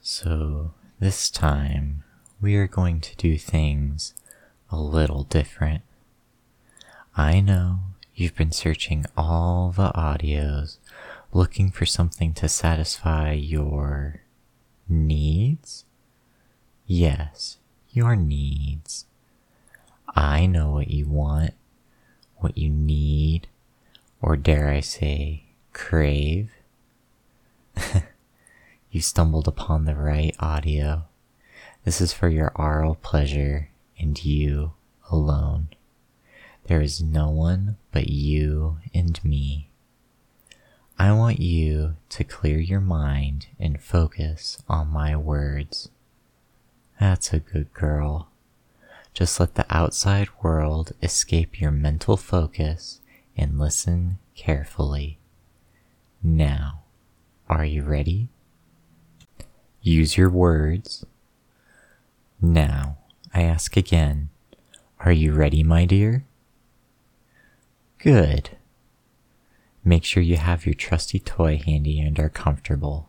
So this time we are going to do things a little different. I know you've been searching all the audios looking for something to satisfy your needs? Yes, your needs. I know what you want, what you need, or dare I say, crave. You stumbled upon the right audio. This is for your oral pleasure and you alone. There is no one but you and me. I want you to clear your mind and focus on my words. That's a good girl. Just let the outside world escape your mental focus and listen carefully. Now, are you ready? Use your words. Now, I ask again, are you ready, my dear? Good. Make sure you have your trusty toy handy and are comfortable.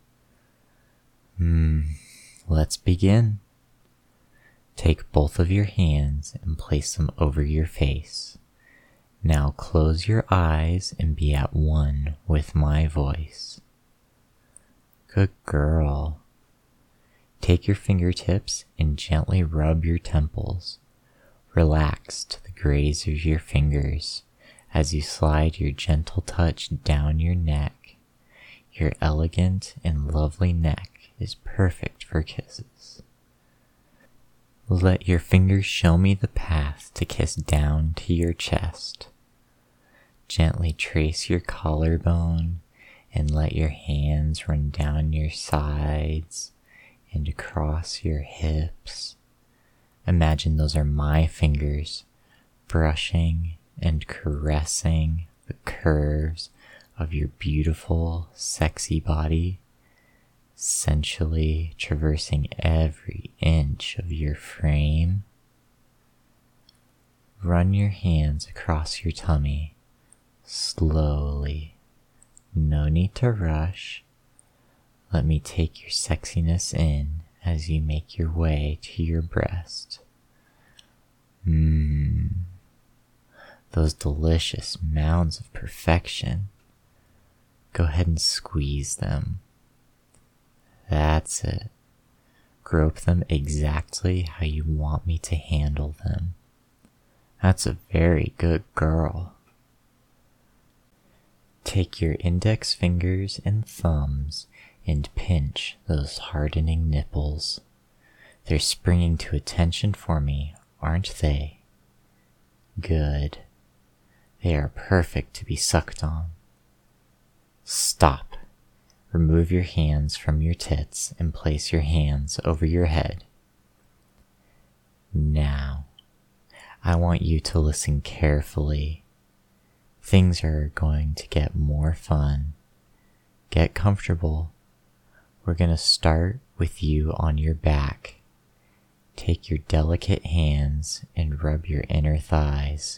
Let's begin. Take both of your hands and place them over your face. Now close your eyes and be at one with my voice. Good girl. Take your fingertips and gently rub your temples. Relax to the graze of your fingers as you slide your gentle touch down your neck. Your elegant and lovely neck is perfect for kisses. Let your fingers show me the path to kiss down to your chest. Gently trace your collarbone and let your hands run down your sides and across your hips. Imagine those are my fingers brushing and caressing the curves of your beautiful, sexy body, sensually traversing every inch of your frame. Run your hands across your tummy, slowly. No need to rush. Let me take your sexiness in as you make your way to your breast. Those delicious mounds of perfection. Go ahead and squeeze them. That's it. Grope them exactly how you want me to handle them. That's a very good girl. Take your index fingers and thumbs and pinch those hardening nipples. They're springing to attention for me, aren't they? Good. They are perfect to be sucked on. Stop. Remove your hands from your tits and place your hands over your head. Now, I want you to listen carefully. Things are going to get more fun. Get comfortable. We're going to start with you on your back. Take your delicate hands and rub your inner thighs.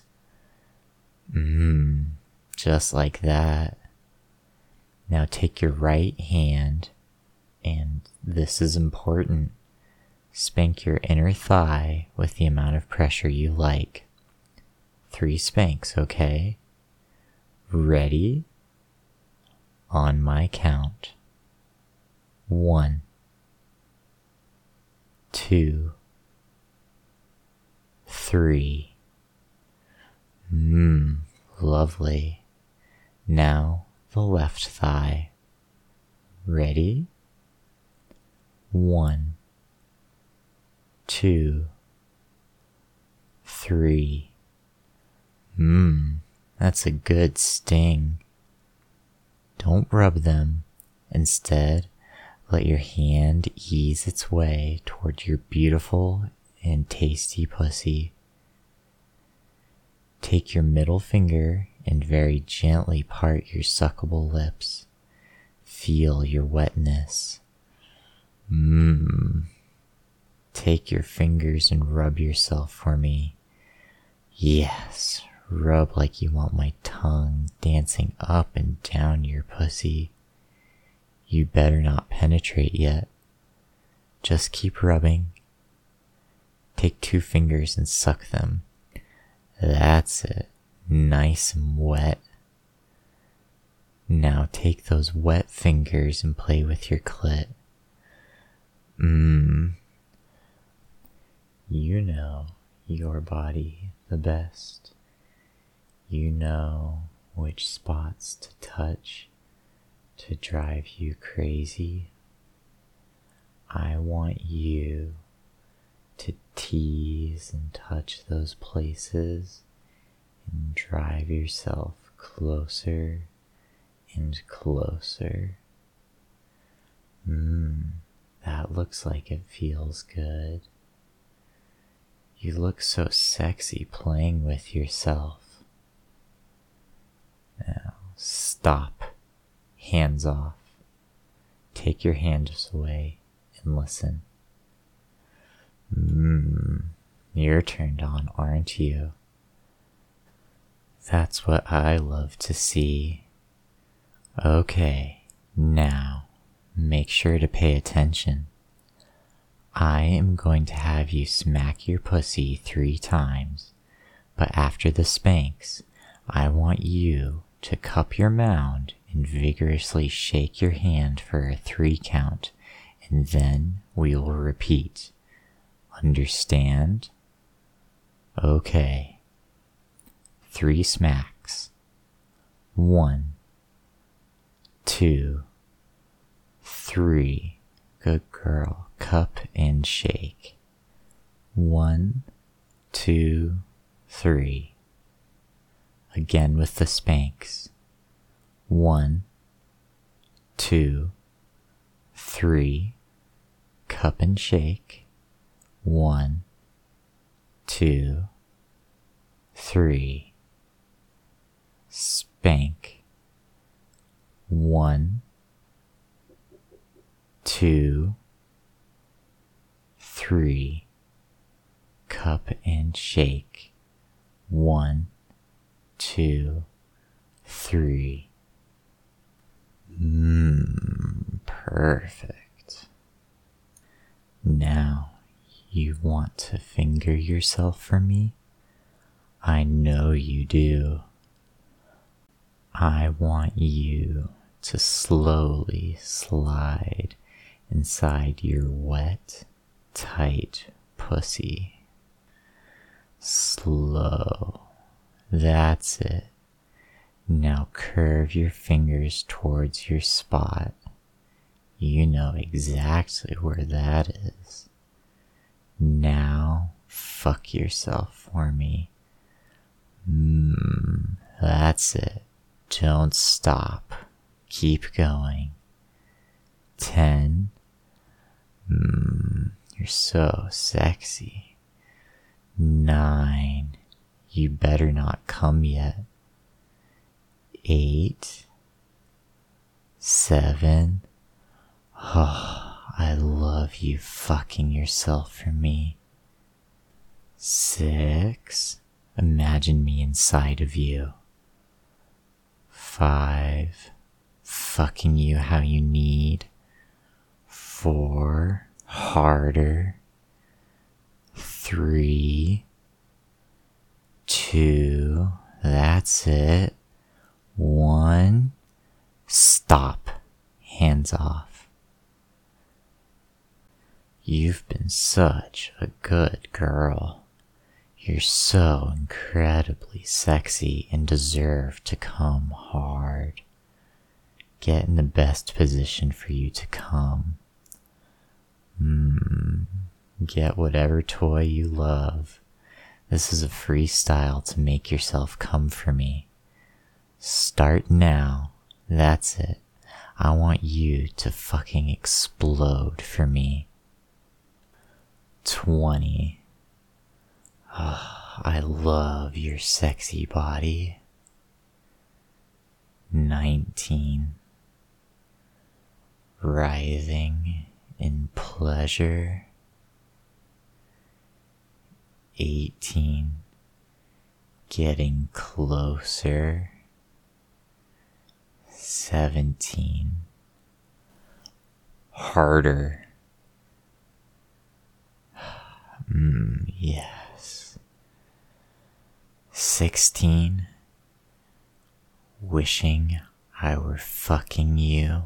Just like that. Now take your right hand, and this is important. Spank your inner thigh with the amount of pressure you like. 3 spanks, okay? Ready? On my count. 1, 2, 3. Lovely. Now the left thigh. Ready? 1, 2, 3. That's a good sting. Don't rub them. Instead, let your hand ease its way toward your beautiful and tasty pussy. Take your middle finger and very gently part your suckable lips. Feel your wetness. Take your fingers and rub yourself for me. Yes, rub like you want my tongue dancing up and down your pussy. You better not penetrate yet. Just keep rubbing. Take 2 fingers and suck them. That's it. Nice and wet. Now take those wet fingers and play with your clit. You know your body the best. You know which spots to touch to drive you crazy. I want you to tease and touch those places and drive yourself closer and closer. That looks like it feels good. You look so sexy playing with yourself. Now stop. Hands off. Take your hands away and listen. You're turned on, aren't you? That's what I love to see. Okay, now make sure to pay attention. I am going to have you smack your pussy 3 times, but after the spanks, I want you to cup your mound and vigorously shake your hand for a 3 count, and then we will repeat. Understand? Okay. 3 smacks. 1, 2, 3. Good girl. Cup and shake. 1, 2, 3. Again with the spanks. 1, 2, 3. Cup and shake. 1, 2, 3. Spank. 1, 2, 3. Cup and shake. 1, 2, 3. Perfect. Now, you want to finger yourself for me? I know you do. I want you to slowly slide inside your wet, tight pussy. Slow. That's it. Now curve your fingers towards your spot. You know exactly where that is. Now fuck yourself for me. That's it. Don't stop. Keep going. 10. You're so sexy. 9. You better not come yet. 8. 7. Oh, I love you fucking yourself for me. 6. Imagine me inside of you. 5. Fucking you how you need. 4. Harder. 3. 2. That's it. 1. Stop. Hands off. You've been such a good girl. You're so incredibly sexy and deserve to come hard. Get in the best position for you to come. Get whatever toy you love. This is a freestyle to make yourself come for me. Start now. That's it. I want you to fucking explode for me. 20. I love your sexy body. 19. Writhing in pleasure. 18. Getting closer. 17. Harder. 16. Wishing I were fucking you.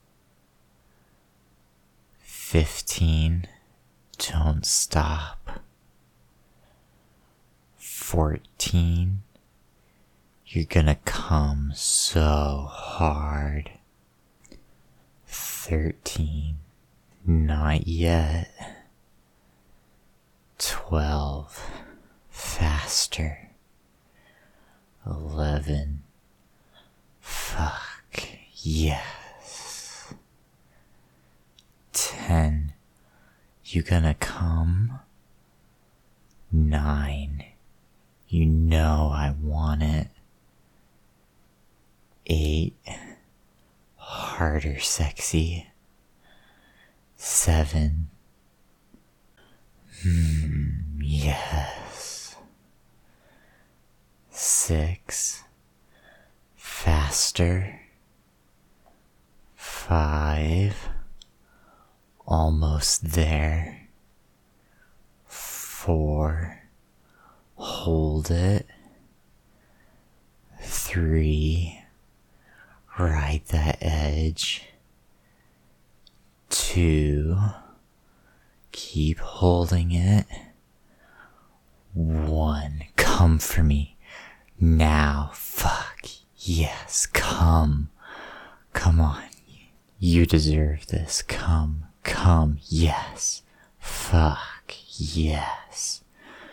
15. Don't stop. 14. You're gonna come so hard. 13. Not yet. 12. Faster. 11. Fuck. Yes. 10. You gonna come? 9. You know I want it. 8. Harder, sexy. 7. Yes. 6. Faster. 5. Almost there. 4. Hold it. 3. Ride that edge. 2. Keep holding it. 1. Come for me. Now. Fuck. Yes. Come. Come on. You deserve this. Come. Come. Yes. Fuck. Yes.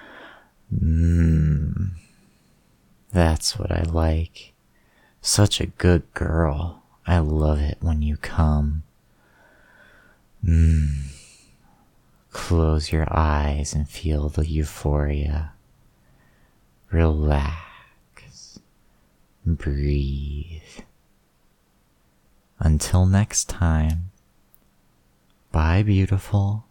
That's what I like. Such a good girl. I love it when you come. Close your eyes and feel the euphoria. Relax. Breathe. Until next time. Bye, beautiful.